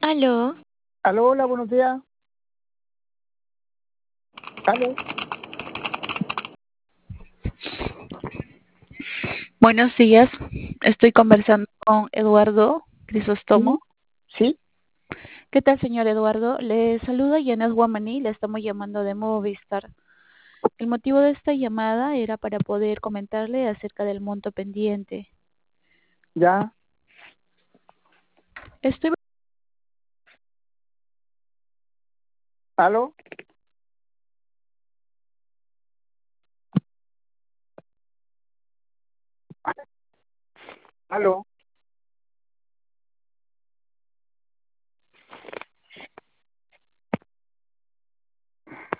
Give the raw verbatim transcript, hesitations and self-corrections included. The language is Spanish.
Aló, Aló, hola, buenos días. Aló. buenos días. Estoy conversando con Eduardo Sí, Crisóstomo. sí, ¿Qué tal, señor Eduardo? Le saluda Yanes Guamaní, le estamos llamando de Movistar. El motivo de esta llamada era para poder comentarle acerca del monto pendiente. ya. Estoy Aló, aló.